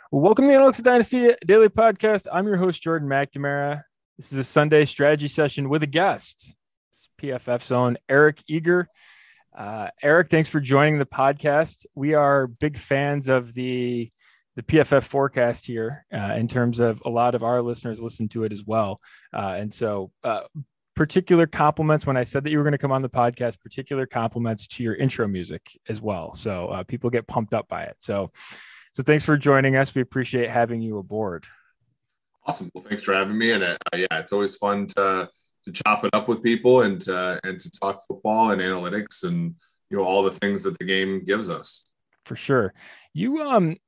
Well, welcome to the Analytics Dynasty Daily Podcast. I'm your host, Jordan McNamara. This is a Sunday strategy session with a guest. It's PFF's own Eric Eager. Eric, thanks for joining the podcast. We are big fans of the PFF forecast here in terms of a lot of our listeners listen to it as well. Particular compliments when I said that you were going to come on the podcast, particular compliments to your intro music as well. So people get pumped up by it. So thanks for joining us. We appreciate having you aboard. Awesome. Well, thanks for having me. And it's always fun to chop it up with people and to talk football and analytics and, all the things that the game gives us. For sure. You,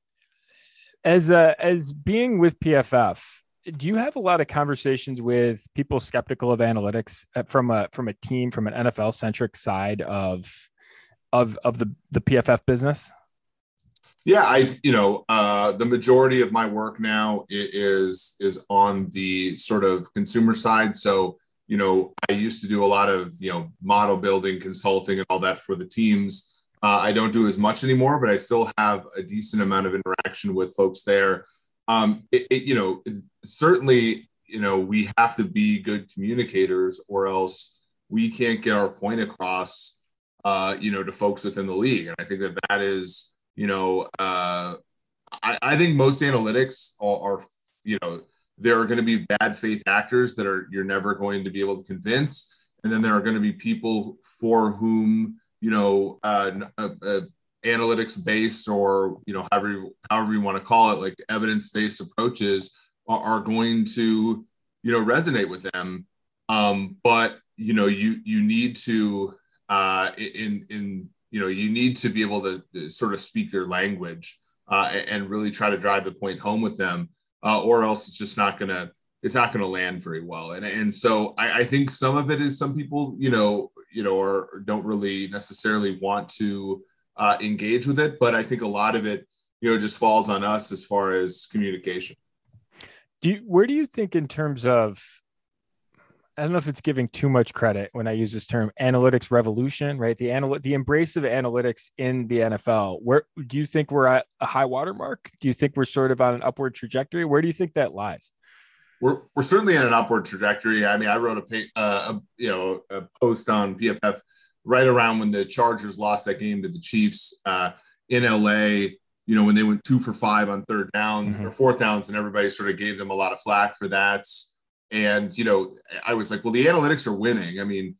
as being with PFF, do you have a lot of conversations with people skeptical of analytics from a team, from an NFL centric side of the PFF business? Yeah, the majority of my work now is on the sort of consumer side. So, I used to do a lot of, model building, consulting and all that for the teams. I don't do as much anymore, but I still have a decent amount of interaction with folks there. Certainly, we have to be good communicators or else we can't get our point across, to folks within the league. And I think that is, I think most analytics are there are going to be bad faith actors that you're never going to be able to convince. And then there are going to be people for whom, analytics based or, however you want to call it, like evidence based approaches are going to, resonate with them. But, you need to, you need to be able to sort of speak their language and really try to drive the point home with them, or else it's just not going to land very well. And so I think some of it is some people, or don't really necessarily want to engage with it. But I think a lot of it, just falls on us as far as communication. Where do you think in terms of, I don't know if it's giving too much credit when I use this term, analytics revolution, right? The embrace of analytics in the NFL. Where do you think we're at a high water mark? Do you think we're sort of on an upward trajectory? Where do you think that lies? We're certainly in an upward trajectory. I mean, I wrote a post on PFF right around when the Chargers lost that game to the Chiefs in LA. When they went 2 for 5 on third down or fourth downs, and everybody sort of gave them a lot of flack for that. And, I was like, well, the analytics are winning. I mean,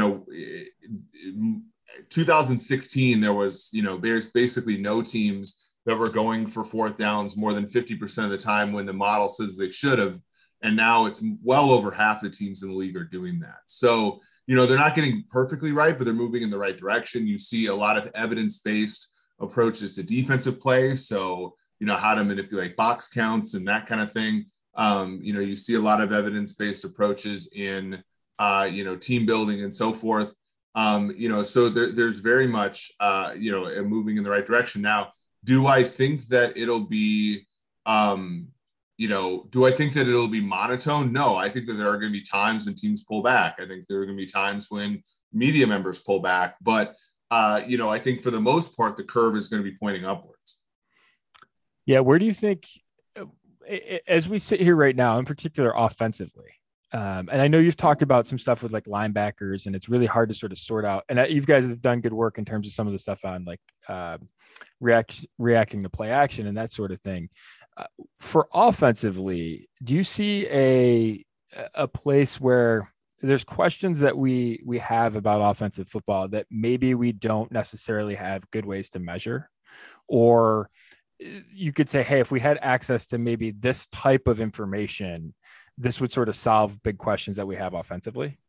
2016, there's basically no teams that were going for fourth downs more than 50% of the time when the model says they should have. And now it's well over half the teams in the league are doing that. So, they're not getting perfectly right, but they're moving in the right direction. You see a lot of evidence-based approaches to defensive play. So, how to manipulate box counts and that kind of thing. You see a lot of evidence-based approaches in, team building and so forth. So there's very much, moving in the right direction. Now, do I think that it'll be, monotone? No, I think that there are going to be times when teams pull back. I think there are going to be times when media members pull back. But, I think for the most part, the curve is going to be pointing upwards. Yeah. Where do you think, as we sit here right now, in particular offensively, and I know you've talked about some stuff with like linebackers, and it's really hard to sort of sort out. And you guys have done good work in terms of some of the stuff on like reacting to play action and that sort of thing. For offensively, do you see a place where there's questions that we have about offensive football that maybe we don't necessarily have good ways to measure? Or you could say, hey, if we had access to maybe this type of information, this would sort of solve big questions that we have offensively.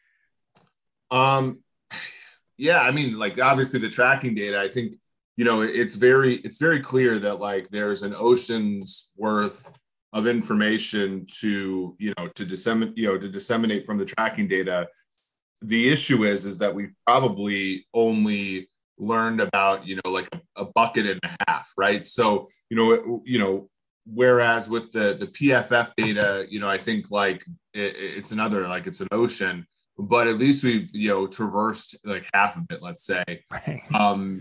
Yeah, I mean, like obviously the tracking data, I think, it's very clear that like there's an ocean's worth of information to disseminate from the tracking data. The issue is that we probably only learned about, like a bucket and a half, right? So, whereas with the PFF data, I think like it's an ocean, but at least we've, traversed like half of it, let's say. Right.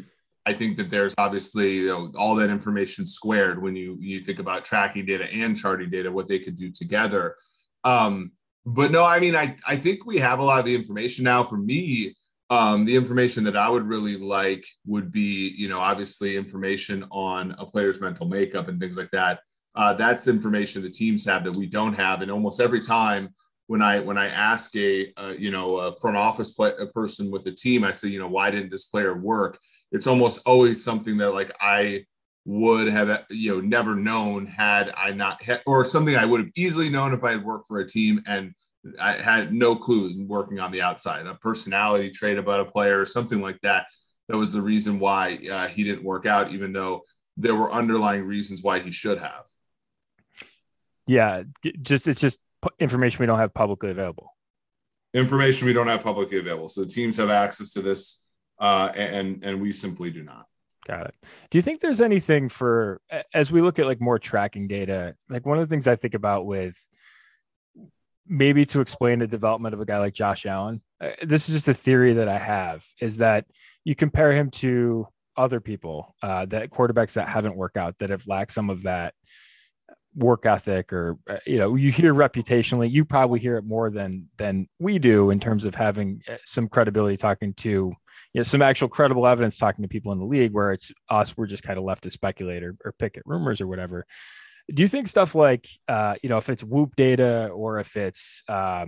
I think that there's obviously, all that information squared when you think about tracking data and charting data, what they could do together. But no, I mean, I think we have a lot of the information now. For me, the information that I would really like would be, obviously information on a player's mental makeup and things like that. That's information the teams have that we don't have. And almost every time when I ask a front office a person with a team, I say, why didn't this player work? It's almost always something that like I would have, never known had I not had, or something I would have easily known if I had worked for a team and I had no clue working on the outside, a personality trait about a player or something like that. That was the reason why he didn't work out, even though there were underlying reasons why he should have. Yeah. It's just information we don't have publicly available. Information we don't have publicly available. So the teams have access to this and we simply do not. Got it. Do you think there's anything for, as we look at like more tracking data, like one of the things I think about with maybe to explain the development of a guy like Josh Allen, this is just a theory that I have, is that you compare him to other people, that quarterbacks that haven't worked out, that have lacked some of that work ethic, or you hear reputationally, you probably hear it more than we do in terms of having some credibility, talking to some actual credible evidence, talking to people in the league, where it's us, we're just kind of left to speculate or pick at rumors or whatever. Do you think stuff like if it's Whoop data, or if it's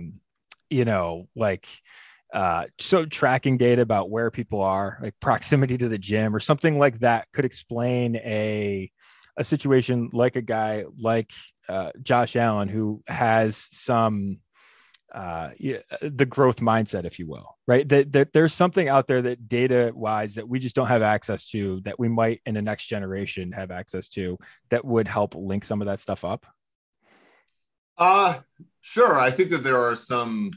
so tracking data about where people are, like proximity to the gym or something like that, could explain a situation like a guy like Josh Allen, who has some the growth mindset, if you will, right? That there's something out there that data wise that we just don't have access to, that we might in the next generation have access to, that would help link some of that stuff up. Sure. I think that there are some,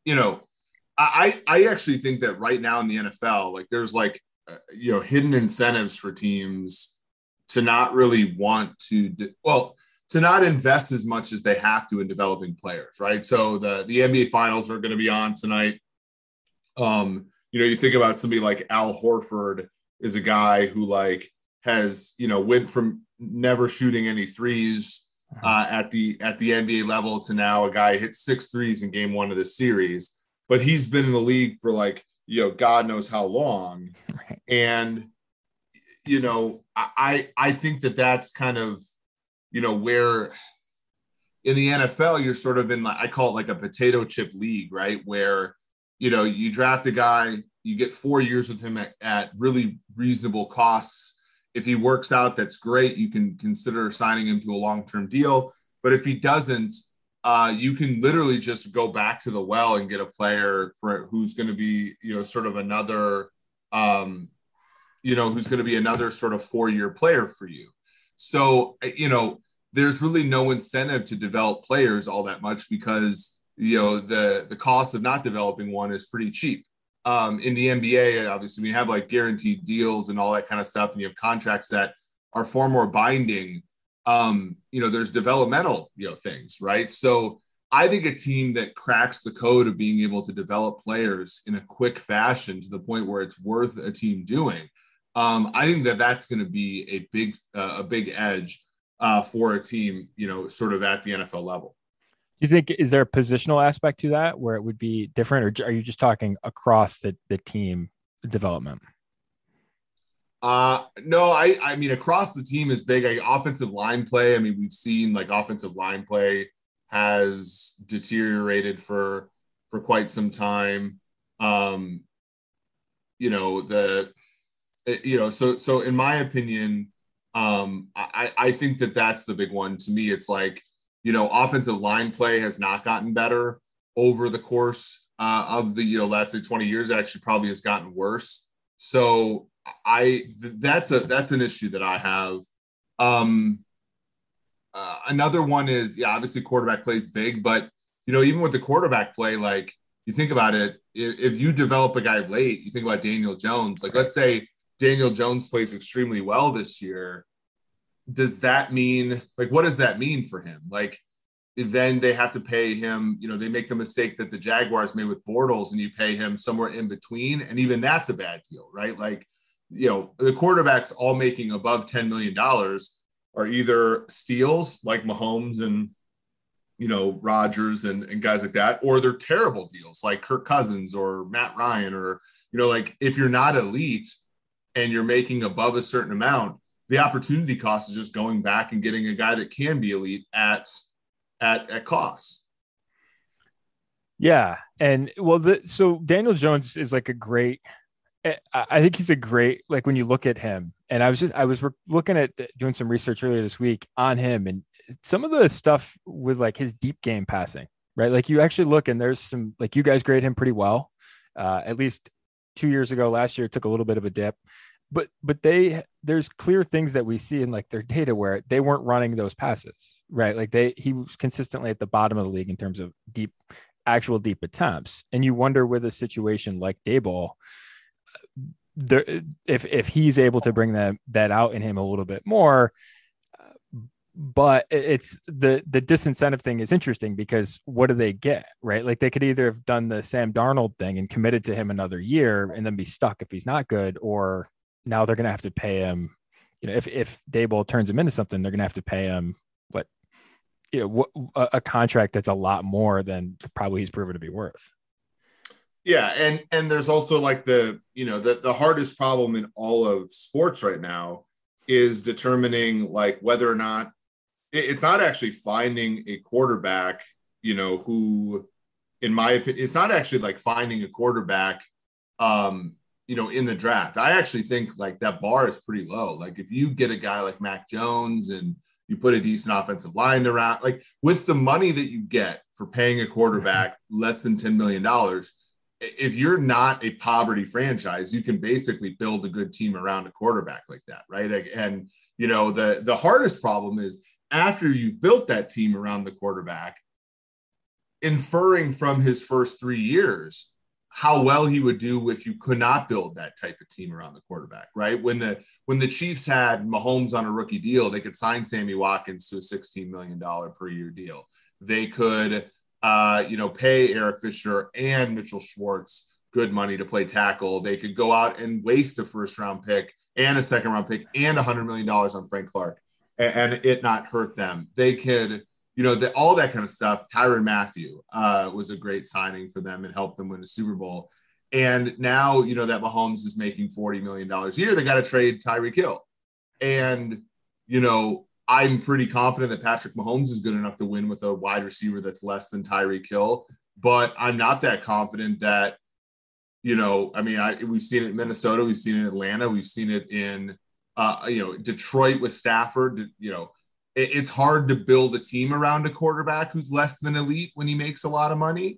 I actually think that right now in the NFL, like there's like, hidden incentives for teams to not really want to, to not invest as much as they have to in developing players, right? So the NBA finals are going to be on tonight. You think about somebody like Al Horford is a guy who like has, went from never shooting any threes at the NBA level to now a guy hit 6 threes in game 1 of the series, but he's been in the league for like, God knows how long. Right. And, I think that that's kind of, where in the NFL, you're sort of in, I call it like a potato chip league, right? Where, you draft a guy, you get 4 years with him at really reasonable costs. If he works out, that's great. You can consider signing him to a long-term deal. But if he doesn't, you can literally just go back to the well and get a player who's going to be, sort of another, who's going to be another sort of 4-year player for you. So, there's really no incentive to develop players all that much because, the cost of not developing one is pretty cheap. In the NBA, obviously, we have like guaranteed deals and all that kind of stuff, and you have contracts that are far more binding. There's developmental, things, right? So I think a team that cracks the code of being able to develop players in a quick fashion to the point where it's worth a team doing, I think that's going to be a big edge for a team, sort of at the NFL level. Do you think, is there a positional aspect to that where it would be different, or are you just talking across the team development? No, I mean, across the team is big. Offensive line play. I mean, we've seen like offensive line play has deteriorated for quite some time. So in my opinion, I think that's the big one. To me, it's like, offensive line play has not gotten better over the course of the last 20 years. It actually probably has gotten worse. So that's an issue that I have. Another one is, obviously quarterback play is big, but even with the quarterback play, like you think about it, if you develop a guy late, you think about Daniel Jones. Like let's say Daniel Jones plays extremely well this year. Does that mean, like, what does that mean for him? Like, then they have to pay him, they make the mistake that the Jaguars made with Bortles, and you pay him somewhere in between. And even that's a bad deal, right? Like, the quarterbacks all making above $10 million are either steals like Mahomes and, Rodgers and guys like that, or they're terrible deals like Kirk Cousins or Matt Ryan, or, like if you're not elite and you're making above a certain amount, the opportunity cost is just going back and getting a guy that can be elite at cost. Yeah. And so Daniel Jones is like I think he's a great, like when you look at him, and I was looking at doing some research earlier this week on him and some of the stuff with like his deep game passing, right? Like you actually look and there's some, like you guys grade him pretty well. At least 2 years ago, last year took a little bit of a dip, but there's clear things that we see in like their data where they weren't running those passes, right? Like he was consistently at the bottom of the league in terms of actual deep attempts. And you wonder with a situation like Daboll, if he's able to bring that out in him a little bit more. But it's the disincentive thing is interesting because what do they get, right? Like they could either have done the Sam Darnold thing and committed to him another year and then be stuck if he's not good, or now they're going to have to pay him, if Daboll turns him into something, they're going to have to pay him a contract that's a lot more than probably he's proven to be worth. Yeah. And there's also like the hardest problem in all of sports right now is determining like whether or not it's not actually finding a quarterback, who, in my opinion, it's not actually like finding a quarterback, in the draft. I actually think like that bar is pretty low. Like if you get a guy like Mac Jones and you put a decent offensive line around, like with the money that you get for paying a quarterback less than $10 million, if you're not a poverty franchise, you can basically build a good team around a quarterback like that. Right. And, the hardest problem is after you've built that team around the quarterback, inferring from his first 3 years how well he would do if you could not build that type of team around the quarterback, right? When the Chiefs had Mahomes on a rookie deal, they could sign Sammy Watkins to a $16 million per year deal. They could, pay Eric Fisher and Mitchell Schwartz good money to play tackle. They could go out and waste a first round pick and a second round pick and $100 million on Frank Clark and it not hurt them. They could, all that kind of stuff. Tyrann Mathieu was a great signing for them and helped them win a Super Bowl. And now, that Mahomes is making $40 million a year, they got to trade Tyreek Hill. And, I'm pretty confident that Patrick Mahomes is good enough to win with a wide receiver that's less than Tyreek Hill. But I'm not that confident that, we've seen it in Minnesota, we've seen it in Atlanta, we've seen it in, Detroit with Stafford. It's hard to build a team around a quarterback who's less than elite when he makes a lot of money.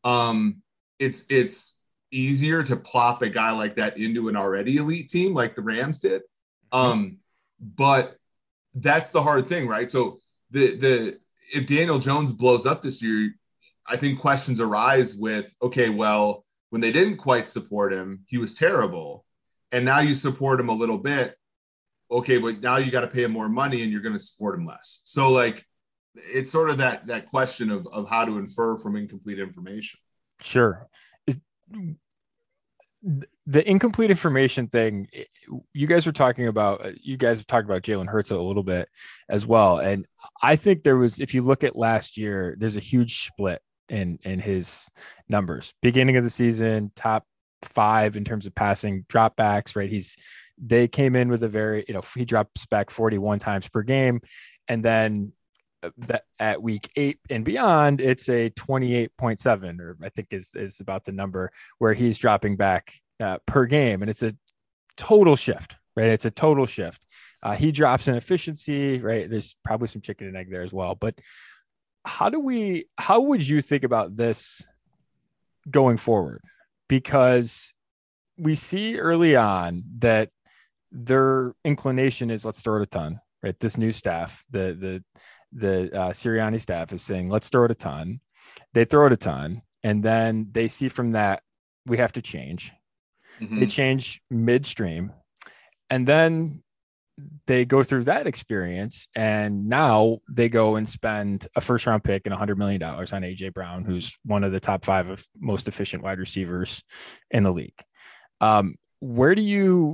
It's easier to plop a guy like that into an already elite team like the Rams did. But that's the hard thing, right? So if Daniel Jones blows up this year, I think questions arise with, okay, well, when they didn't quite support him, he was terrible. And now you support him a little bit. Okay, but now you got to pay him more money and you're going to support him less. So like, it's sort of that question of how to infer from incomplete information. Sure. The incomplete information thing, you guys have talked about Jalen Hurts a little bit as well. And I think if you look at last year, there's a huge split in his numbers. Beginning of the season, top 5 in terms of passing dropbacks, right? They came in with a very, he drops back 41 times per game. And then that at week 8 and beyond, it's a 28.7, or I think is about the number where he's dropping back per game. And it's a total shift, right? It's a total shift. He drops in efficiency, right? There's probably some chicken and egg there as well. But how would you think about this going forward? Because we see early on that their inclination is let's throw it a ton, right? This new staff, the Sirianni staff is saying, let's throw it a ton. They throw it a ton. And then they see from that, we have to change. They change midstream. And then they go through that experience. And now they go and spend a first round pick and $100 million on AJ Brown, who's one of the top 5 of most efficient wide receivers in the league. Where do you,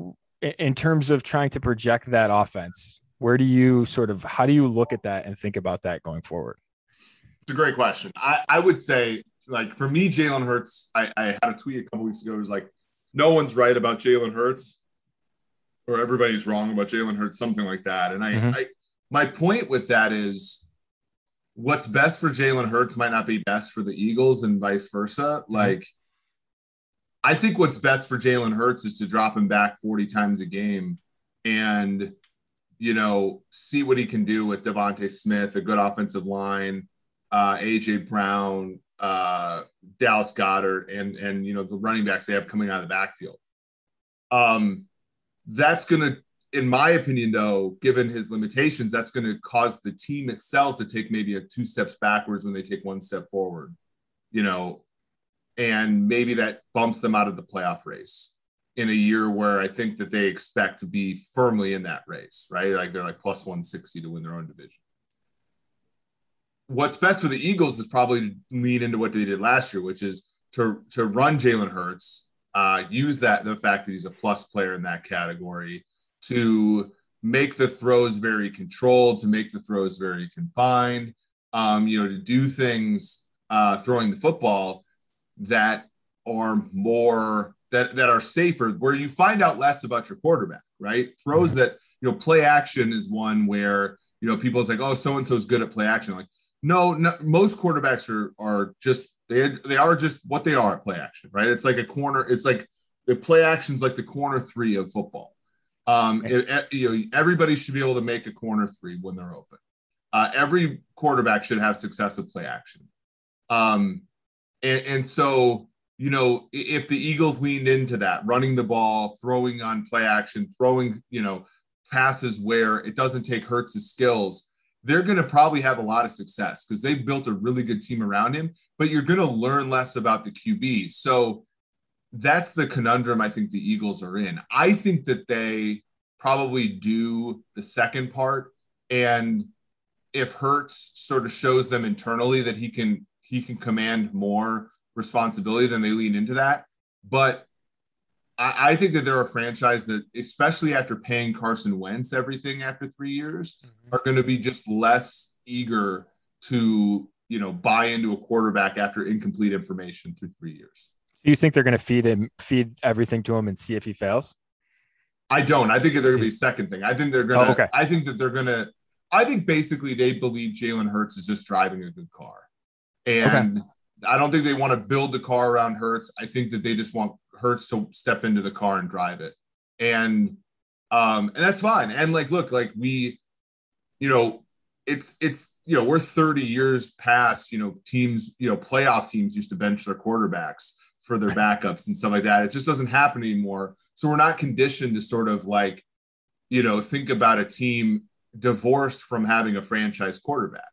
in terms of trying to project that offense, where do you how do you look at that and think about that going forward? It's a great question. I would say, like, for me, Jalen Hurts, I had a tweet a couple weeks ago. It was like, no one's right about Jalen Hurts, or everybody's wrong about Jalen Hurts, something like that. And my point with that is, what's best for Jalen Hurts might not be best for the Eagles, and vice versa. Like, I think what's best for Jalen Hurts is to drop him back 40 times a game and, see what he can do with Devontae Smith, a good offensive line, AJ Brown, Dallas Goedert, and the running backs they have coming out of the backfield. That's going to, in my opinion, though, given his limitations, that's going to cause the team itself to take maybe 2 steps backwards when they take 1 step forward, and maybe that bumps them out of the playoff race in a year where I think that they expect to be firmly in that race, right? Like, they're like plus 160 to win their own division. What's best for the Eagles is probably to lean into what they did last year, which is to run Jalen Hurts, use the fact that he's a plus player in that category, to make the throws very controlled, to make the throws very confined, to do things throwing the football that are more that are safer, where you find out less about your quarterback, right? Throws that, play action is one where, people is like, oh, so-and-so is good at play action. Like, no, most quarterbacks are just, they are just what they are at play action, right? It's like a corner. It's like the play action's like the corner 3 of football. Everybody should be able to make a corner 3 when they're open. Every quarterback should have success with play action. And so, if the Eagles leaned into that, running the ball, throwing on play action, throwing, passes where it doesn't take Hurts' skills, they're going to probably have a lot of success because they've built a really good team around him, but you're going to learn less about the QB. So that's the conundrum I think the Eagles are in. I think that they probably do the second part. And if Hurts sort of shows them internally that he can command more responsibility, then they lean into that. But I think that they're a franchise that, especially after paying Carson Wentz everything after 3 years, are going to be just less eager to, buy into a quarterback after incomplete information through 3 years. Do you think they're going to feed everything to him and see if he fails? I don't. I think they're going to be a second thing. I think they're going to, I think basically they believe Jalen Hurts is just driving a good car. And I don't think they want to build the car around Hurts. I think that they just want Hurts to step into the car and drive it. And that's fine. And look, we, we're 30 years past, teams, playoff teams used to bench their quarterbacks for their backups and stuff like that. It just doesn't happen anymore. So we're not conditioned to sort of think about a team divorced from having a franchise quarterback.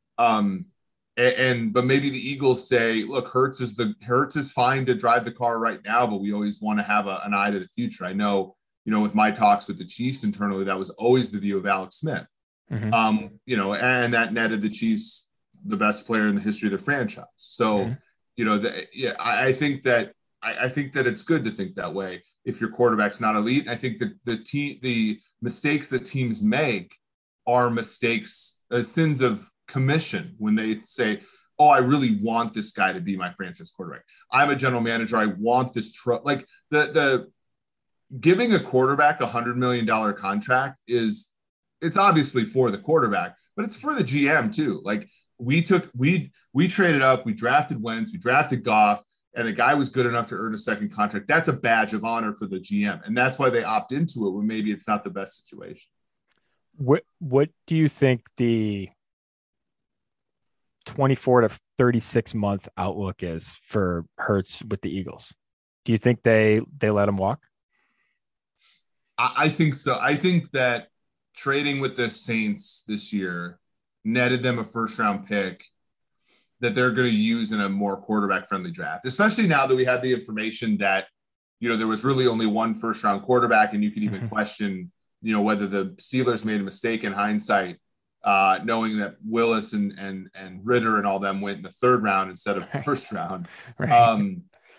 But maybe the Eagles say, look, Hurts is fine to drive the car right now, but we always want to have an eye to the future. I know, with my talks with the Chiefs internally, that was always the view of Alex Smith. And that netted the Chiefs the best player in the history of the franchise. So, I think that it's good to think that way if your quarterback's not elite. I think that the mistakes that teams make are mistakes, sins of commission, when they say, oh, I really want this guy to be my franchise quarterback. I'm a general manager. I want this the giving a quarterback $100 million contract it's obviously for the quarterback, but it's for the GM too. We traded up, we drafted Wentz, we drafted Goff, and the guy was good enough to earn a second contract. That's a badge of honor for the GM. And that's why they opt into it when maybe it's not the best situation. What do you think the 24 to 36 month outlook is for Hurts with the Eagles? Do you think they let him walk? I think so. I think that trading with the Saints this year netted them a first round pick that they're going to use in a more quarterback friendly draft, especially now that we had the information that, there was really only one first round quarterback, and you could even question, whether the Steelers made a mistake in hindsight, knowing that Willis and Ritter and all them went in the third round instead of the first round. Right.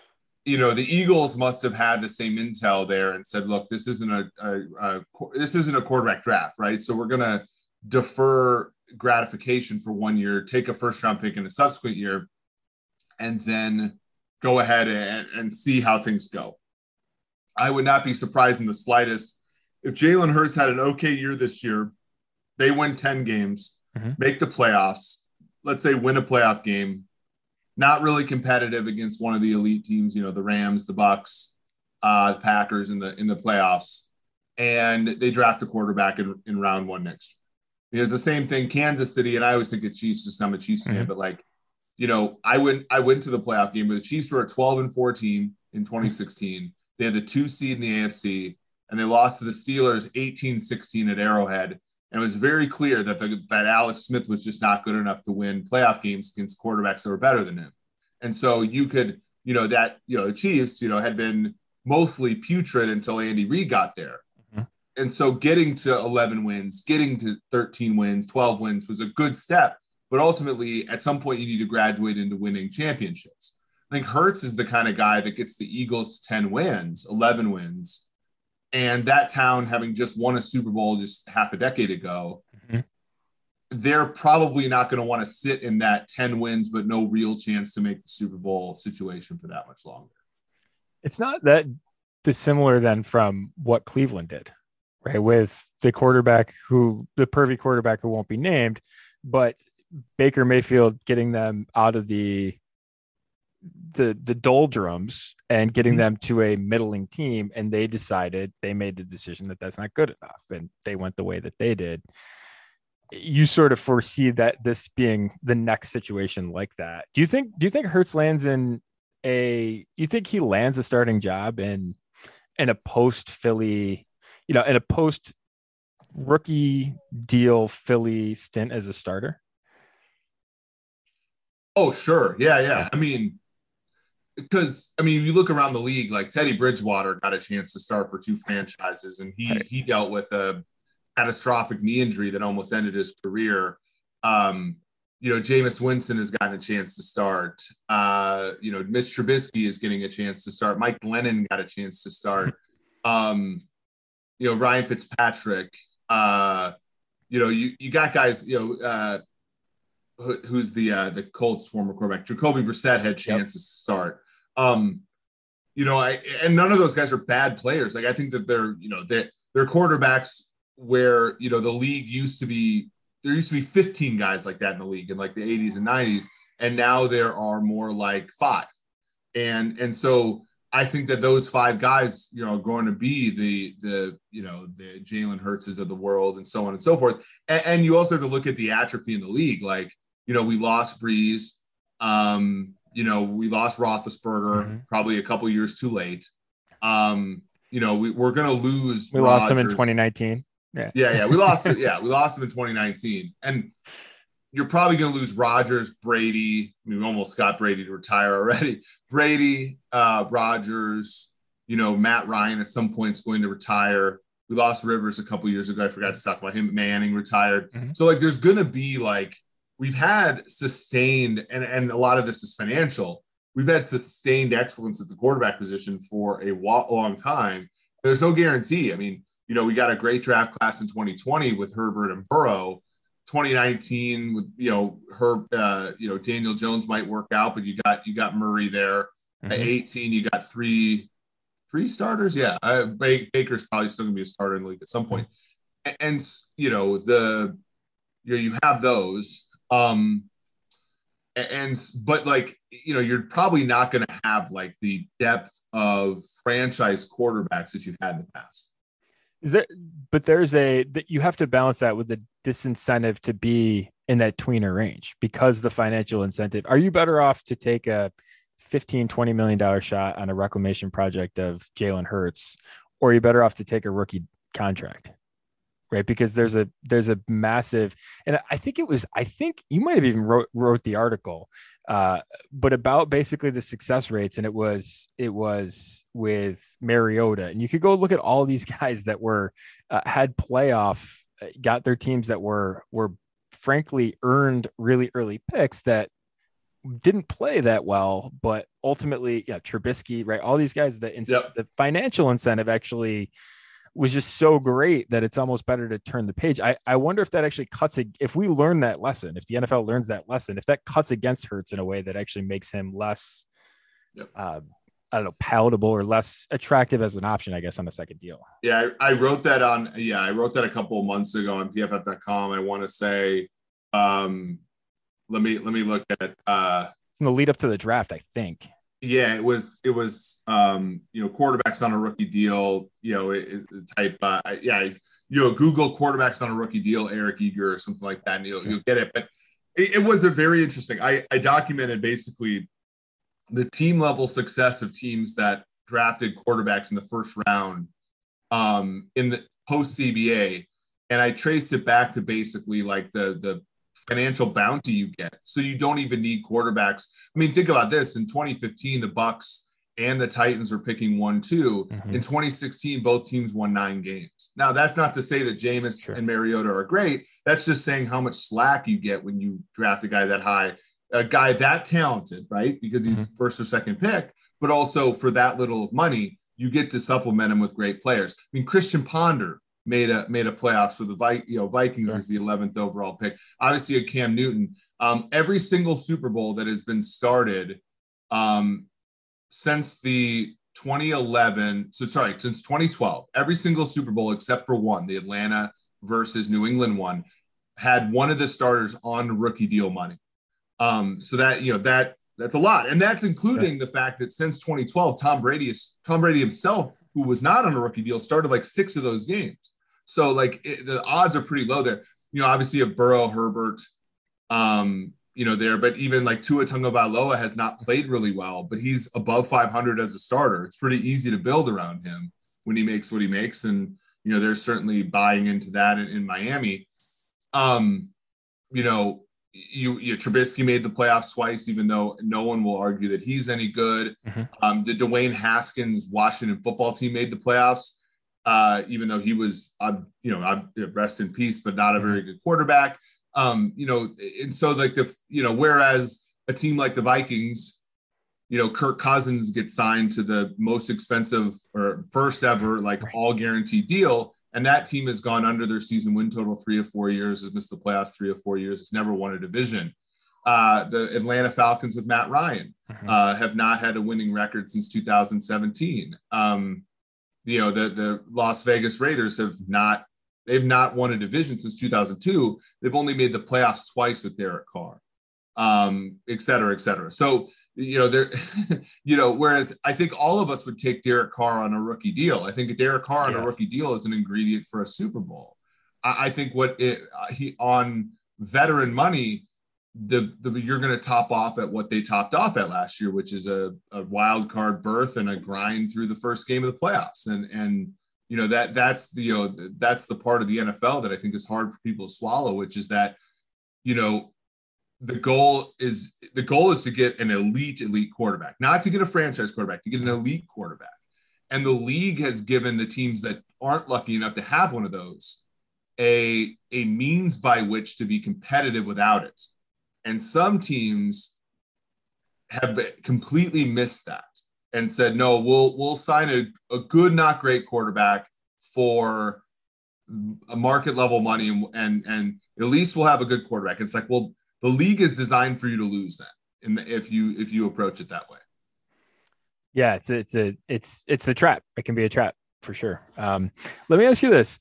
the Eagles must have had the same intel there and said, look, this isn't a quarterback draft, right? So we're going to defer gratification for 1 year, take a first round pick in a subsequent year, and then go ahead and see how things go. I would not be surprised in the slightest if Jalen Hurts had an okay year this year. They win 10 games, make the playoffs, let's say win a playoff game, not really competitive against one of the elite teams, the Rams, the Bucks, the Packers in the playoffs, and they draft a quarterback in round 1 next year. Because the same thing, Kansas City, and I always think of Chiefs, just I'm a Chiefs fan, but I went to the playoff game, but the Chiefs were at 12-14 in 2016. They had the 2 seed in the AFC, and they lost to the Steelers 18-16 at Arrowhead. And it was very clear that Alex Smith was just not good enough to win playoff games against quarterbacks that were better than him. And so you could, the Chiefs, had been mostly putrid until Andy Reid got there. And so getting to 11 wins, getting to 13 wins, 12 wins was a good step. But ultimately, at some point, you need to graduate into winning championships. I think Hurts is the kind of guy that gets the Eagles to 10 wins, 11 wins. And that town, having just won a Super Bowl just half a decade ago, they're probably not going to want to sit in that 10 wins, but no real chance to make the Super Bowl situation for that much longer. It's not that dissimilar then from what Cleveland did, right? With the pervy quarterback who won't be named, but Baker Mayfield getting them out of the doldrums and getting them to a middling team, and they made the decision that that's not good enough, and they went the way that they did. You sort of foresee that this being the next situation like that. Do you think Hurts lands you think he lands a starting job in a post Philly, in a post rookie deal Philly stint as a starter? Oh, sure. Yeah. Because you look around the league, like Teddy Bridgewater got a chance to start for 2 franchises, and he dealt with a catastrophic knee injury that almost ended his career. Jameis Winston has gotten a chance to start. Mitch Trubisky is getting a chance to start. Mike Glennon got a chance to start. Ryan Fitzpatrick. You got guys. Who's the Colts former quarterback? Jacoby Brissett had chances to start. And none of those guys are bad players. Like, I think that they're quarterbacks where, the league there used to be 15 guys like that in the league in like the 80s and 90s. And now there are more like 5. And so I think that those 5 guys, are going to be the Jalen Hurtses of the world and so on and so forth. And you also have to look at the atrophy in the league. Like, we lost Breeze. We lost Roethlisberger probably a couple years too late. We're going to lose. We lost him in 2019. Yeah. We lost it. Yeah. We lost him in 2019. And you're probably going to lose Rodgers, Brady. We almost got Brady to retire already. Brady, Rodgers, Matt Ryan at some point is going to retire. We lost Rivers a couple years ago. I forgot to talk about him. Manning retired. So like, there's going to be like, we've had sustained, and a lot of this is financial. We've had sustained excellence at the quarterback position for a long time. There's no guarantee. We got a great draft class in 2020 with Herbert and Burrow. 2019 with Daniel Jones might work out, but you got Murray there. At 18, you got three starters. Yeah, Baker's probably still gonna be a starter in the league at some point. And you have those. But you're probably not going to have like the depth of franchise quarterbacks that you've had in the past. You have to balance that with the disincentive to be in that tweener range because the financial incentive. Are you better off to take a $15-20 million shot on a reclamation project of Jalen Hurts, or are you better off to take a rookie contract? Right, because there's a massive, and I think you might have even wrote the article, but about basically the success rates, and it was with Mariota, and you could go look at all these guys that were had got their teams that were frankly earned really early picks that didn't play that well, but ultimately, yeah, Trubisky, right? All these guys, Yep. the financial incentive actually was just so great that it's almost better to turn the page. I wonder if that actually if we learn that lesson, if the NFL learns that lesson, if that cuts against Hurts in a way that actually makes him less, Yep. I don't know, palatable or less attractive as an option, I guess, on the second deal. Yeah, I wrote that I wrote that a couple of months ago on pff.com. I want to say, let me look at in the lead up to the draft, I think. Yeah, it was quarterbacks on a rookie deal, type Google quarterbacks on a rookie deal, Eric Eager or something like that, and you'll get it. But it was a very interesting. I documented basically the team level success of teams that drafted quarterbacks in the first round in the post CBA, and I traced it back to basically like the financial bounty you get. So you don't even need quarterbacks. I mean, think about this. In 2015, the Bucks and the Titans were picking 1-2. Mm-hmm. In 2016, both teams won 9 games. Now, that's not to say that Jameis and Mariota are great. That's just saying how much slack you get when you draft a guy that high, a guy that talented, right? Because he's first or second pick, but also for that little of money, you get to supplement him with great players. I mean, Christian Ponder made a playoffs for the Vikings as the 11th overall pick. Obviously, a Cam Newton. Every single Super Bowl that has been started since the 2011, since 2012, every single Super Bowl except for one, the Atlanta versus New England one, had one of the starters on rookie deal money. So that that's a lot, and that's including the fact that since 2012, Tom Brady himself, who was not on a rookie deal, started like 6 of those games. So the odds are pretty low there. Obviously a Burrow, Herbert, there, but even like Tua Tagovailoa has not played really well, but he's above 500 as a starter. It's pretty easy to build around him when he makes what he makes. And, they're certainly buying into that in Miami. Trubisky made the playoffs twice, even though no one will argue that he's any good. Mm-hmm. The Dwayne Haskins Washington football team made the playoffs. Even though he was, rest in peace, but not a very good quarterback. And so whereas a team like the Vikings, Kirk Cousins gets signed to the most expensive or first ever, all guaranteed deal. And that team has gone under their season win total 3 or 4 years, has missed the playoffs 3 or 4 years. It's never won a division. The Atlanta Falcons with Matt Ryan have not had a winning record since 2017. The Las Vegas Raiders they've not won a division since 2002. They've only made the playoffs twice with Derek Carr, et cetera, et cetera. So, whereas I think all of us would take Derek Carr on a rookie deal. I think Derek Carr on a rookie deal is an ingredient for a Super Bowl. I think on veteran money, you're going to top off at what they topped off at last year, which is a wild card berth and a grind through the first game of the playoffs. And that's the part of the NFL that I think is hard for people to swallow, which is that, the goal is to get an elite quarterback, not to get a franchise quarterback, to get an elite quarterback. And the league has given the teams that aren't lucky enough to have one of those a means by which to be competitive without it. And some teams have completely missed that and said, no, we'll sign a good, not great quarterback for a market level money. And at least we'll have a good quarterback. It's like, well, the league is designed for you to lose that. And if you approach it that way. Yeah, it's a trap. It can be a trap for sure. Let me ask you this.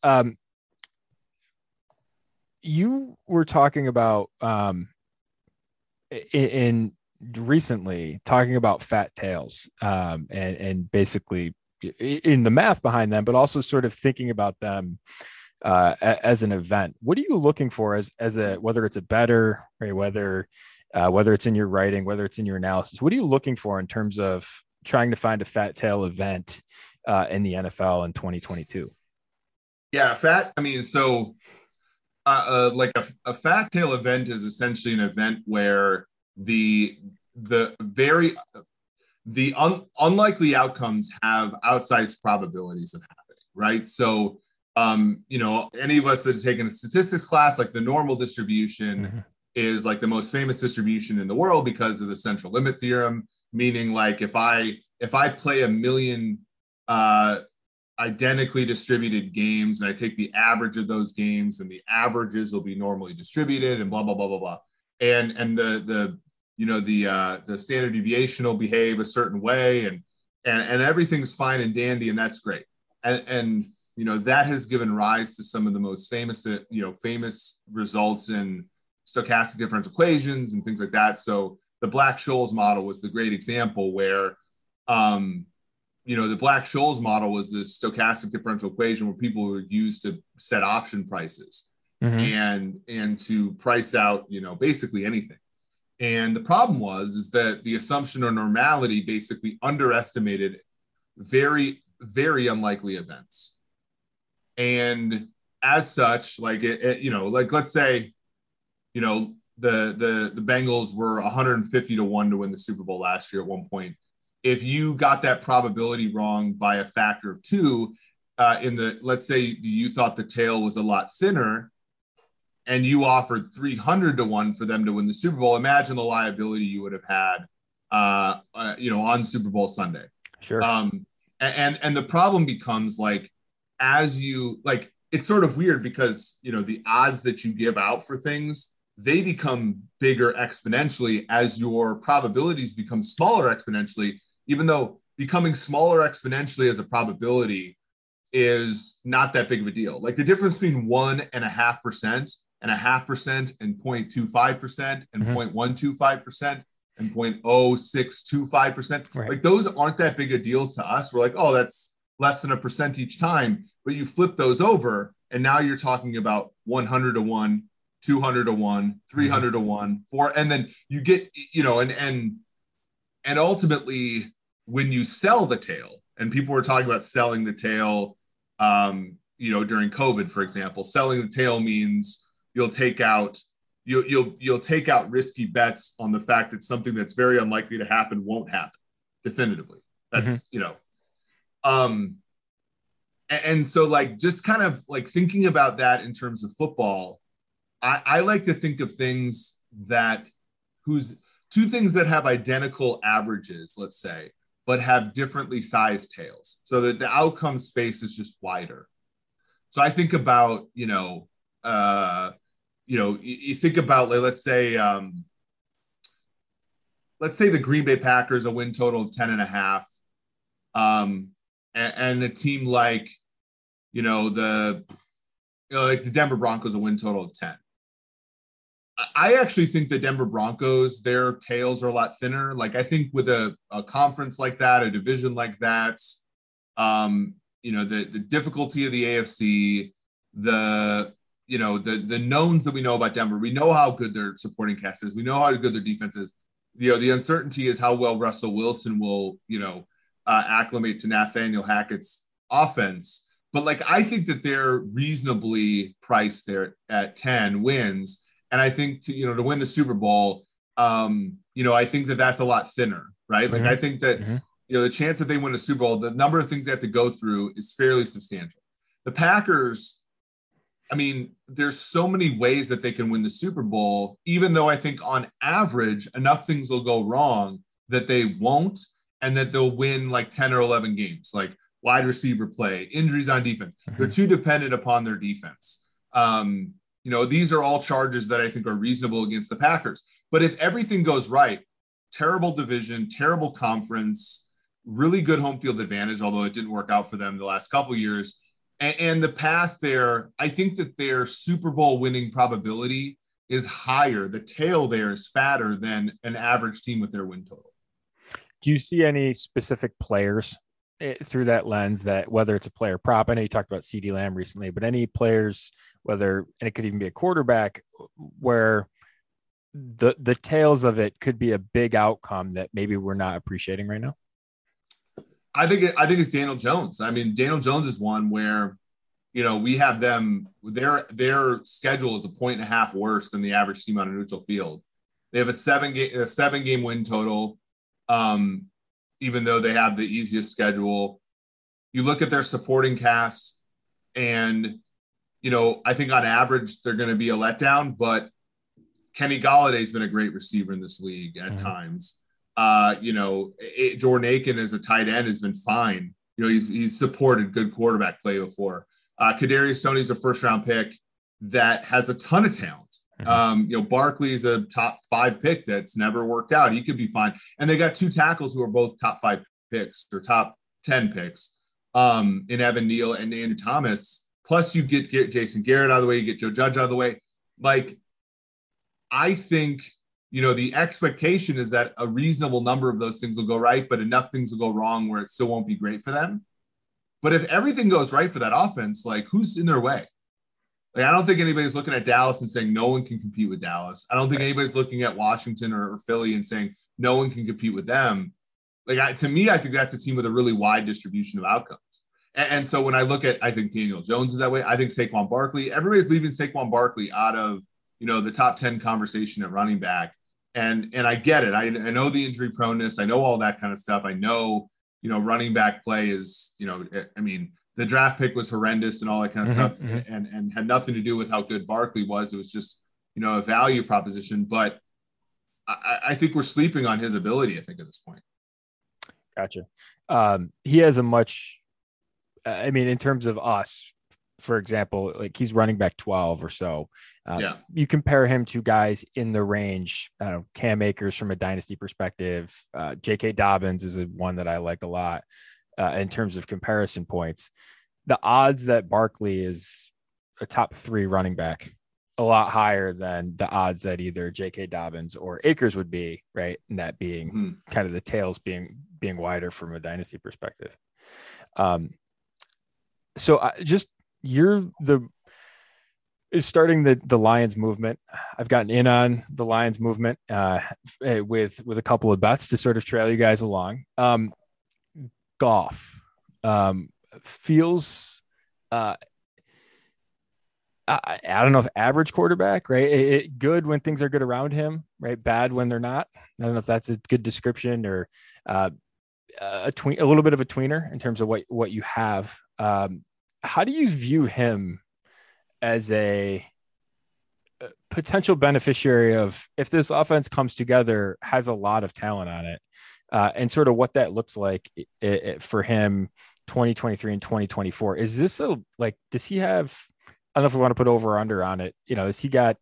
You were talking about, in recently talking about fat tails and basically in the math behind them, but also sort of thinking about them as an event. What are you looking for as whether it's a better, right, whether it's in your writing, whether it's in your analysis, what are you looking for in terms of trying to find a fat tail event in the NFL in 2022? Yeah, a fat tail event is essentially an event where the unlikely outcomes have outsized probabilities of happening, right? So, any of us that have taken a statistics class, like the normal distribution is like the most famous distribution in the world because of the central limit theorem, meaning like if I play a million identically distributed games and I take the average of those games, and the averages will be normally distributed and blah blah blah blah blah, and the the standard deviation will behave a certain way, and everything's fine and dandy, and that's great. And that has given rise to some of the most famous results in stochastic differential equations and things like that. So the Black-Scholes model was the great example where the Black-Scholes model was this stochastic differential equation where people would use to set option prices and to price out basically anything. And the problem is that the assumption of normality basically underestimated very, very unlikely events. And as such, like let's say, the Bengals were 150-1 to win the Super Bowl last year at one point. If you got that probability wrong by a factor of 2, let's say you thought the tail was a lot thinner, and you offered 300-1 for them to win the Super Bowl, imagine the liability you would have had, on Super Bowl Sunday. Sure. And the problem becomes it's sort of weird because, the odds that you give out for things, they become bigger exponentially as your probabilities become smaller exponentially, even though becoming smaller exponentially as a probability is not that big of a deal. Like the difference between 1.5% and 0.5% and 0.25% and 0.125% and 0.0625%. Right. Like those aren't that big of deals to us. We're like, oh, that's less than 1% each time. But you flip those over, and now you're talking about 100-1, 200-1, 300-1, 4, and then you get, and ultimately when you sell the tail, and people were talking about selling the tail, during COVID, for example, selling the tail means you'll take out risky bets on the fact that something that's very unlikely to happen won't happen definitively. That's, and so like, just kind of like thinking about that in terms of football, I like to think of things two things that have identical averages, let's say, but have differently sized tails so that the outcome space is just wider. So I think about, you think about, let's say the Green Bay Packers, a win total of 10.5. And a team like, the Denver Broncos, a win total of 10. I actually think the Denver Broncos, their tails are a lot thinner. Like I think with a conference like that, a division like that, the difficulty of the AFC, the knowns that we know about Denver, we know how good their supporting cast is. We know how good their defense is. The uncertainty is how well Russell Wilson will, acclimate to Nathaniel Hackett's offense. But like, I think that they're reasonably priced there at 10 wins. And I think to win the Super Bowl, I think that that's a lot thinner, right? Like, I think that, the chance that they win a Super Bowl, the number of things they have to go through is fairly substantial. The Packers, I mean, there's so many ways that they can win the Super Bowl, even though I think on average, enough things will go wrong that they won't, and that they'll win like 10 or 11 games, like wide receiver play, injuries on defense. They're too dependent upon their defense. These are all charges that I think are reasonable against the Packers. But if everything goes right, terrible division, terrible conference, really good home field advantage, although it didn't work out for them the last couple of years. And the path there, I think that their Super Bowl winning probability is higher. The tail there is fatter than an average team with their win total. Do you see any specific players through that lens, that whether it's a player prop, I know you talked about CeeDee Lamb recently, but any players, and it could even be a quarterback, where the tails of it could be a big outcome that maybe we're not appreciating right now? I think it's Daniel Jones. I mean, Daniel Jones is one where, we have them, their schedule is 1.5 worse than the average team on a neutral field. They have a 7-game win total. Even though they have the easiest schedule. You look at their supporting cast, and, I think on average they're going to be a letdown, but Kenny Galladay's been a great receiver in this league at times. Jordan Aiken as a tight end has been fine. He's supported good quarterback play before. Kadarius Toney's a first-round pick that has a ton of talent. Barkley is a top 5 pick that's never worked out. He could be fine. And they got 2 tackles who are both top 5 picks or top 10 picks in Evan Neal and Andrew Thomas. Plus you get Jason Garrett out of the way, you get Joe Judge out of the way. Like, I think, the expectation is that a reasonable number of those things will go right, but enough things will go wrong where it still won't be great for them. But if everything goes right for that offense, like, who's in their way? Like, I don't think anybody's looking at Dallas and saying no one can compete with Dallas. I don't think anybody's looking at Washington or Philly and saying no one can compete with them. Like, to me, I think that's a team with a really wide distribution of outcomes. And so when I look at, I think Daniel Jones is that way. I think Saquon Barkley, everybody's leaving Saquon Barkley out of, the top 10 conversation at running back. And I get it. I know the injury proneness. I know all that kind of stuff. I know, running back play is, the draft pick was horrendous and all that kind of stuff and had nothing to do with how good Barkley was. It was just, a value proposition. But I think we're sleeping on his ability, I think, at this point. Gotcha. He has a much, in terms of us, for example, like he's running back 12 or so. You compare him to guys in the range. I don't know, Cam Akers from a dynasty perspective. J.K. Dobbins is one that I like a lot in terms of comparison points. The odds that Barkley is a top 3 running back, a lot higher than the odds that either J.K. Dobbins or Akers would be, right? And that being kind of the tails being wider from a dynasty perspective. You're starting the Lions movement. I've gotten in on the Lions movement with a couple of bets to sort of trail you guys along. Goff feels I don't know if average quarterback, right? Good when things are good around him, right? Bad when they're not. I don't know if that's a good description or a little bit of a tweener in terms of what you have. How do you view him as a potential beneficiary of, if this offense comes together, has a lot of talent on it, and sort of what that looks like for him 2023 and 2024? Is this does he have, I don't know if we want to put over or under on it, has he got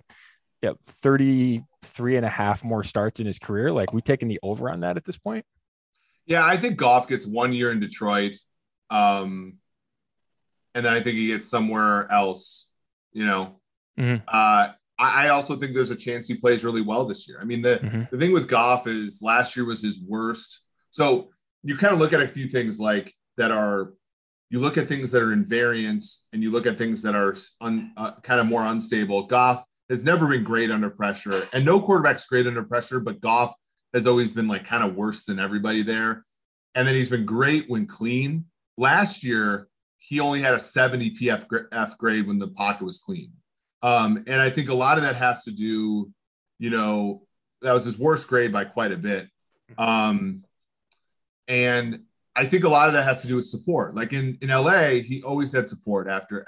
33 and a half more starts in his career? Like, we taking the over on that at this point? Yeah, I think Goff gets 1 year in Detroit. And then I think he gets somewhere else, I also think there's a chance he plays really well this year. The thing with Goff is last year was his worst. So you kind of look at a few things like that you look at things that are invariant and you look at things that are kind of more unstable. Goff has never been great under pressure, and no quarterback's great under pressure, but Goff has always been like kind of worse than everybody there. And then he's been great when clean. Last year, he only had a 70 PFF grade when the pocket was clean. And I think a lot of that has to do, that was his worst grade by quite a bit. And I think a lot of that has to do with support. Like in LA, he always had support after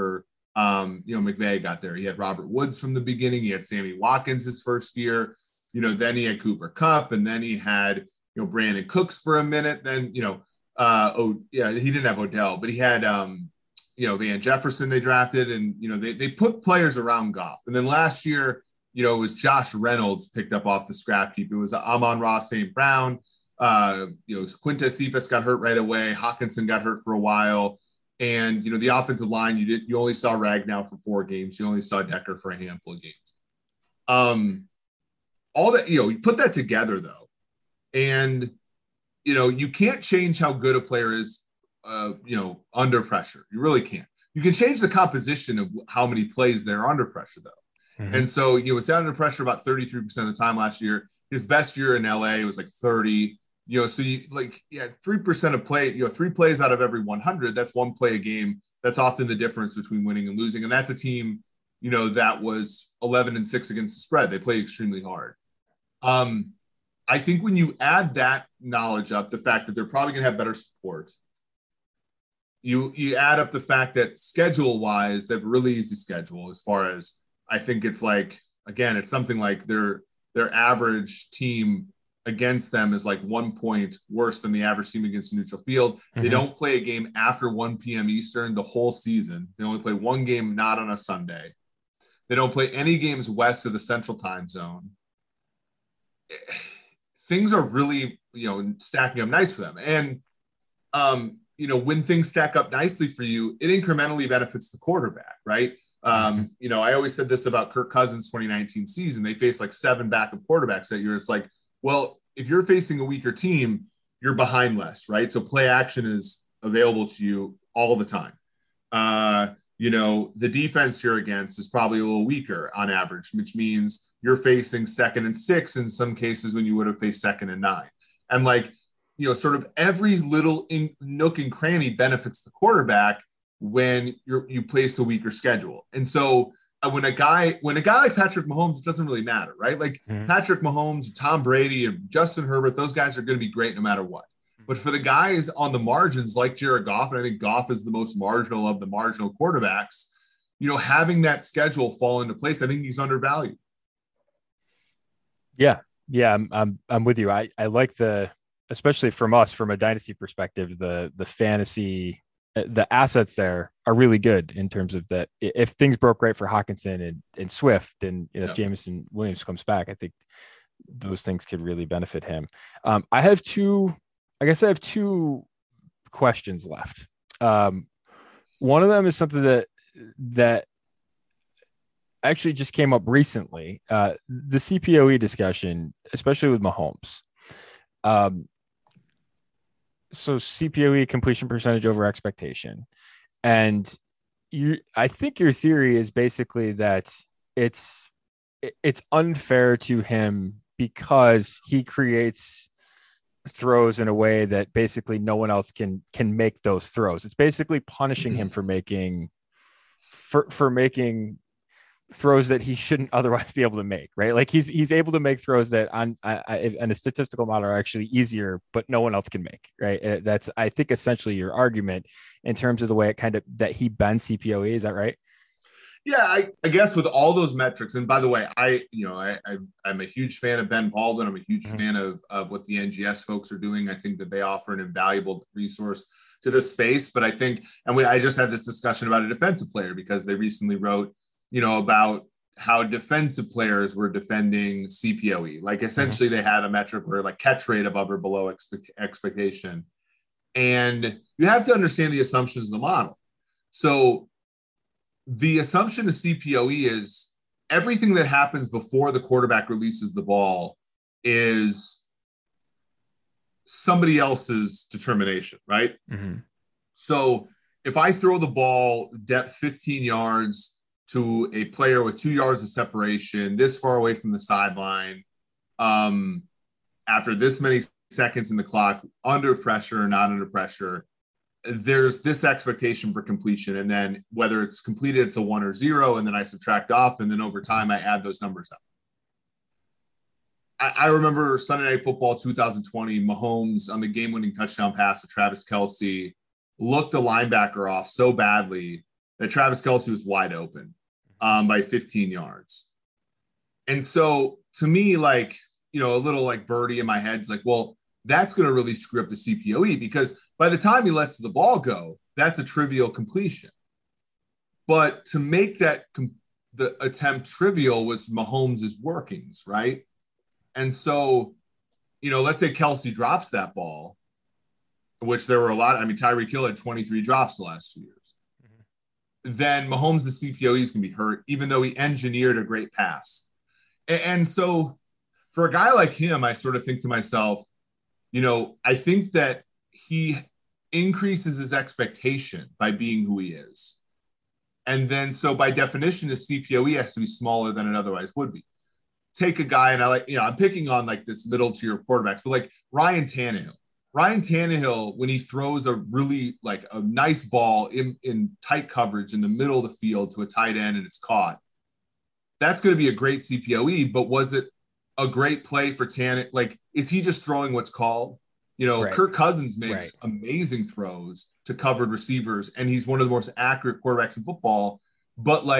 McVay got there. He had Robert Woods from the beginning. He had Sammy Watkins his first year. Then he had Cooper Kupp, and then he had, Brandon Cooks for a minute. Then, he didn't have Odell, but he had, Van Jefferson they drafted, and, they put players around Goff. And then last year, it was Josh Reynolds picked up off the scrap heap. It was Amon-Ra St. Brown. Quintez Cephas got hurt right away. Hawkinson got hurt for a while. And, the offensive line, you only saw Ragnow for 4 games. You only saw Decker for a handful of games. All that, you put that together though. And, you can't change how good a player is, under pressure. You really can't. You can change the composition of how many plays they're under pressure though. And so, it's under pressure about 33% of the time last year. His best year in LA was like 30, so 3% of play, 3 plays out of every 100, that's 1 play a game. That's often the difference between winning and losing. And that's a team, that was 11-6 against the spread. They play extremely hard. I think when you add that knowledge up, the fact that they're probably going to have better support, you add up the fact that schedule wise, they have a really easy schedule as far as, I think it's like again, it's something like their average team against them is like 1 point worse than the average team against a neutral field. They don't play a game after 1 p.m. Eastern the whole season. They only play one game, not on a Sunday. They don't play any games west of the Central Time Zone. Things are really, stacking up nice for them. And, when things stack up nicely for you, it incrementally benefits the quarterback, right? I always said this about Kirk Cousins' 2019 season. They faced like 7 backup quarterbacks that year. It's like, well, if you're facing a weaker team, you're behind less, right? So play action is available to you all the time. The defense you're against is probably a little weaker on average, which means you're facing 2nd and 6 in some cases when you would have faced 2nd and 9. And sort of every little nook and cranny benefits the quarterback when you place a weaker schedule. And so when a guy like Patrick Mahomes, it doesn't really matter, right? Patrick Mahomes, Tom Brady, and Justin Herbert, those guys are going to be great no matter what. But for the guys on the margins like Jared Goff, and I think Goff is the most marginal of the marginal quarterbacks, having that schedule fall into place, I think he's undervalued. Yeah, I'm with you. I like especially from a dynasty perspective, the fantasy. The assets there are really good in terms of that. If things broke right for Hockenson and Swift, and if Jameson Williams comes back, I think those things could really benefit him. I have two questions left. One of them is something that actually just came up recently. The CPOE discussion, especially with Mahomes. So CPOE, completion percentage over expectation. And I think your theory is basically that it's unfair to him because he creates throws in a way that basically no one else can make those throws. It's basically punishing him for making throws that he shouldn't otherwise be able to make, right? Like he's able to make throws that on a statistical model are actually easier, but no one else can make, right? That's, I think, essentially your argument in terms of the way it kind of that he bends CPOE. Is that right? Yeah, I guess with all those metrics, and by the way, I'm a huge fan of Ben Baldwin. I'm a huge fan of what the NGS folks are doing. I think that they offer an invaluable resource to the space. But I think, I just had this discussion about a defensive player because they recently wrote, about how defensive players were defending CPOE. Like essentially they had a metric where like catch rate above or below expectation. And you have to understand the assumptions of the model. So the assumption of CPOE is everything that happens before the quarterback releases the ball is somebody else's determination, right? So if I throw the ball depth 15 yards to a player with 2 yards of separation, this far away from the sideline, after this many seconds in the clock, under pressure or not under pressure, there's this expectation for completion. And then whether it's completed, it's a 1 or 0, and then I subtract off, and then over time I add those numbers up. I remember Sunday Night Football 2020, Mahomes on the game-winning touchdown pass to Travis Kelce looked a linebacker off so badly that Travis Kelce was wide open by 15 yards. And so to me, like, a little like birdie in my head's like, well, that's going to really screw up the CPOE because by the time he lets the ball go, that's a trivial completion. But to make that the attempt trivial was Mahomes' workings, right? And so, let's say Kelce drops that ball, which there were a lot. I mean, Tyreek Hill had 23 drops the last 2 years. Then Mahomes, the CPOE is going to be hurt, even though he engineered a great pass. And so for a guy like him, I sort of think to myself, I think that he increases his expectation by being who he is. And then, so by definition, his CPOE has to be smaller than it otherwise would be. Take a guy, and I'm picking on like this middle tier quarterbacks, but like Ryan Tannehill. Ryan Tannehill, when he throws a really like a nice ball in tight coverage in the middle of the field to a tight end and it's caught, that's going to be a great CPOE. But was it a great play for Tannehill? Like, is he just throwing what's called? Right. Kirk Cousins makes amazing throws to covered receivers, and he's one of the most accurate quarterbacks in football. But like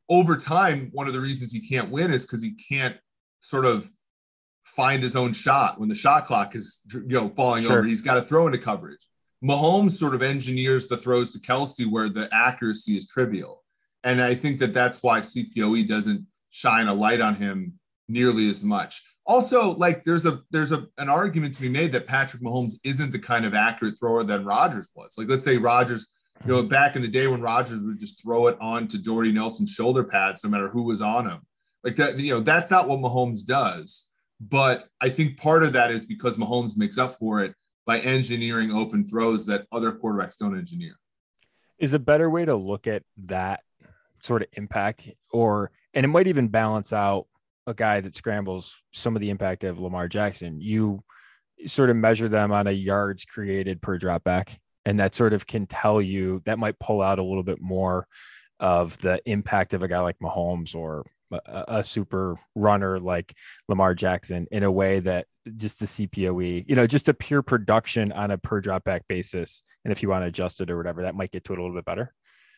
over time, one of the reasons he can't win is because he can't sort of find his own shot when the shot clock is, falling over. He's got to throw into coverage. Mahomes sort of engineers the throws to Kelce where the accuracy is trivial. And I think that that's why CPOE doesn't shine a light on him nearly as much. Also, like there's an argument to be made that Patrick Mahomes isn't the kind of accurate thrower that Rodgers was. Like, let's say Rodgers, back in the day when Rodgers would just throw it onto Jordy Nelson's shoulder pads, no matter who was on him. Like that, that's not what Mahomes does. But I think part of that is because Mahomes makes up for it by engineering open throws that other quarterbacks don't engineer. Is a better way to look at that sort of impact, and it might even balance out a guy that scrambles some of the impact of Lamar Jackson. You sort of measure them on a yards created per drop back, and that sort of can tell you, that might pull out a little bit more of the impact of a guy like Mahomes or a super runner like Lamar Jackson, in a way that just the CPOE, just a pure production on a per drop back basis. And if you want to adjust it or whatever, that might get to it a little bit better.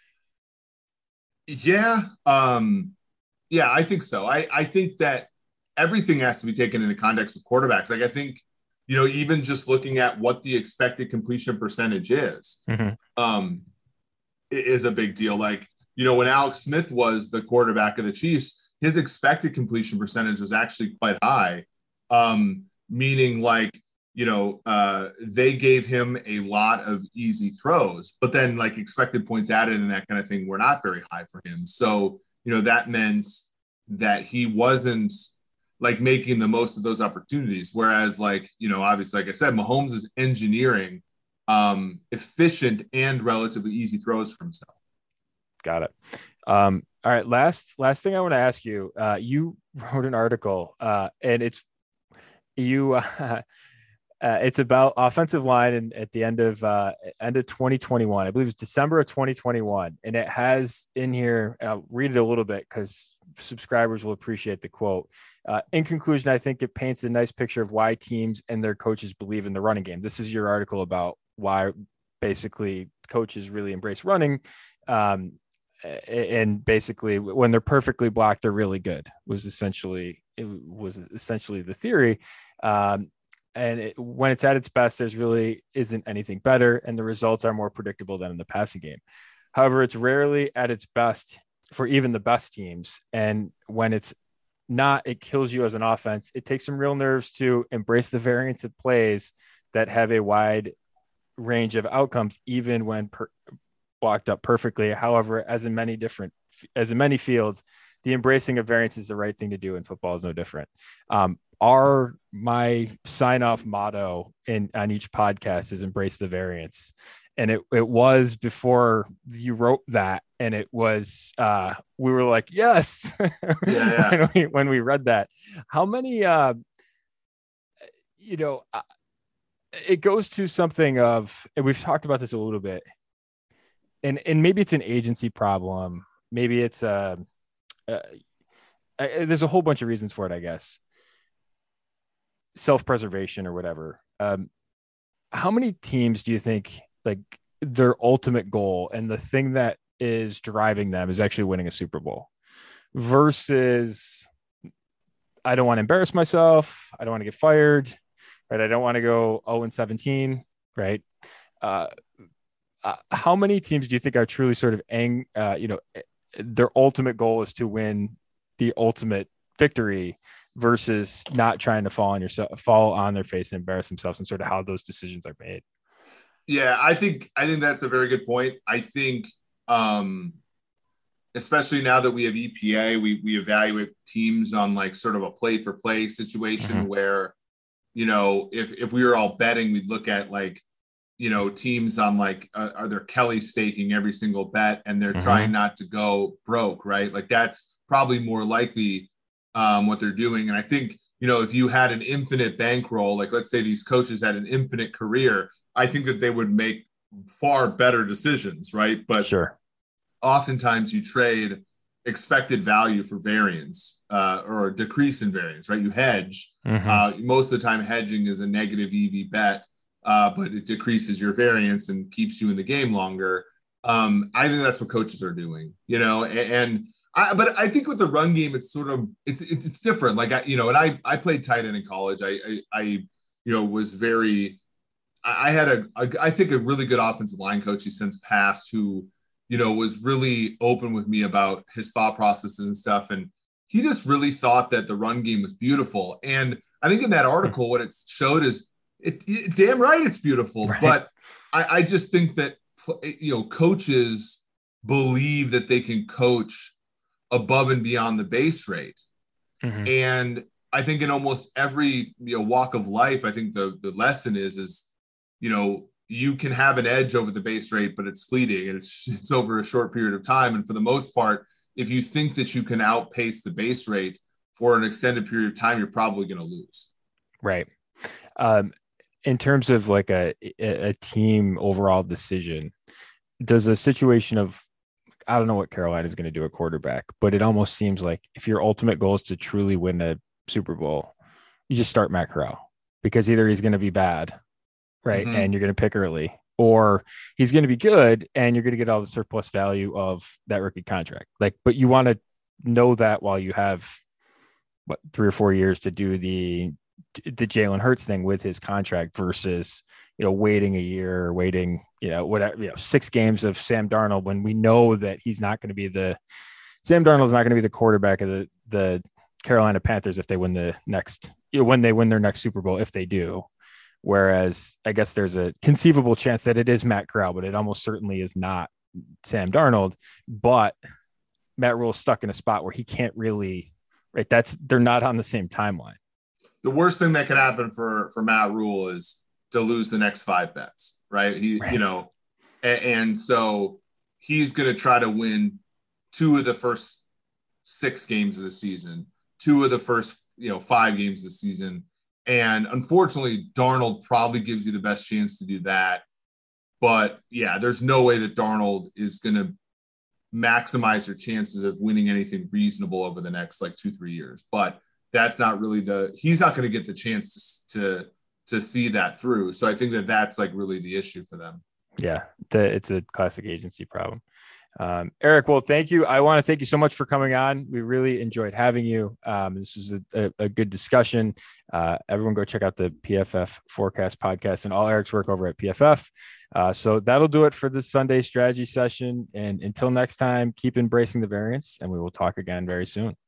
Yeah. I think so. I think that everything has to be taken into context with quarterbacks. Like, I think, even just looking at what the expected completion percentage is, is a big deal. Like, when Alex Smith was the quarterback of the Chiefs, his expected completion percentage was actually quite high. Meaning like, they gave him a lot of easy throws, but then like expected points added and that kind of thing were not very high for him. So, that meant that he wasn't like making the most of those opportunities. Whereas like, obviously, like I said, Mahomes is engineering efficient and relatively easy throws for himself. Got it. All right. Last thing I want to ask you, you wrote an article and it's about offensive line and at the end of 2021, I believe it's December of 2021. And it has in here, and I'll read it a little bit because subscribers will appreciate the quote. In conclusion, I think it paints a nice picture of why teams and their coaches believe in the running game. This is your article about why basically coaches really embrace running. And basically when they're perfectly blocked, they're really good was essentially the theory. And when it's at its best, there's really isn't anything better, and the results are more predictable than in the passing game. However, it's rarely at its best for even the best teams. And when it's not, it kills you as an offense. It takes some real nerves to embrace the variance of plays that have a wide range of outcomes, even when blocked up perfectly. However, as in many fields, the embracing of variance is the right thing to do, and football is no different. My sign-off motto on each podcast is embrace the variance. And it was before you wrote that. And it was, we were like, yes, when we read that. How many, it goes to something of, and we've talked about this a little bit, and maybe it's an agency problem. Maybe it's there's a whole bunch of reasons for it, I guess. Self-preservation or whatever. How many teams do you think like their ultimate goal and the thing that is driving them is actually winning a Super Bowl versus I don't want to embarrass myself, I don't want to get fired, right? I don't want to go 0-17, right? How many teams do you think are truly sort of their ultimate goal is to win the ultimate victory versus not trying to fall on their face and embarrass themselves, and sort of how those decisions are made? Yeah, I think that's a very good point. I think, especially now that we have EPA, we evaluate teams on like sort of a play for play situation where, if we were all betting, we'd look at like, teams on like, are there Kelly staking every single bet and they're trying not to go broke, right? Like that's probably more likely what they're doing. And I think, if you had an infinite bankroll, like let's say these coaches had an infinite career, I think that they would make far better decisions, right? But sure, oftentimes you trade expected value for variance or a decrease in variance, right? You hedge. Most of the time hedging is a negative EV bet, but it decreases your variance and keeps you in the game longer. I think that's what coaches are doing, and But I think with the run game, it's sort of it's different. Like and I played tight end in college. I was very. I had I think a really good offensive line coach he's since passed who was really open with me about his thought processes and stuff, and he just really thought that the run game was beautiful. And I think in that article, what it showed is damn right it's beautiful, right. But I just think that coaches believe that they can coach above and beyond the base rate. Mm-hmm. And I think in almost every walk of life, I think the lesson is you can have an edge over the base rate, but it's fleeting and it's over a short period of time. And for the most part, if you think that you can outpace the base rate for an extended period of time, you're probably going to lose. Right. In terms of like a team overall decision, does a situation of, I don't know what Carolina is going to do at quarterback, but it almost seems like if your ultimate goal is to truly win a Super Bowl, you just start Matt Corral, because either he's going to be bad, right, mm-hmm. and you're going to pick early, or he's going to be good and you're going to get all the surplus value of that rookie contract. Like, but you want to know that while you have 3 or 4 years to do the Jalen Hurts thing with his contract versus, waiting a year or waiting, whatever, 6 games of Sam Darnold, when we know that he's not going to be Sam Darnold's not going to be the quarterback of the Carolina Panthers if they win the next, when they win their next Super Bowl, if they do. Whereas I guess there's a conceivable chance that it is Matt Corral, but it almost certainly is not Sam Darnold. But Matt Rhule's stuck in a spot where he can't really, right? They're not on the same timeline. The worst thing that could happen for Matt Rhule is to lose the next 5 bets, right? And so he's going to try to win 2 of the first 6 games of the season, 2 of the first, 5 games of the season. And unfortunately, Darnold probably gives you the best chance to do that. But yeah, there's no way that Darnold is going to maximize your chances of winning anything reasonable over the next 2-3 years. But that's not really he's not going to get the chance to see that through. So I think that's really the issue for them. Yeah, it's a classic agency problem. Eric, well, thank you. I want to thank you so much for coming on. We really enjoyed having you. This was a good discussion. Everyone go check out the PFF Forecast podcast and all Eric's work over at PFF. So that'll do it for this Sunday strategy session. And until next time, keep embracing the variance, and we will talk again very soon.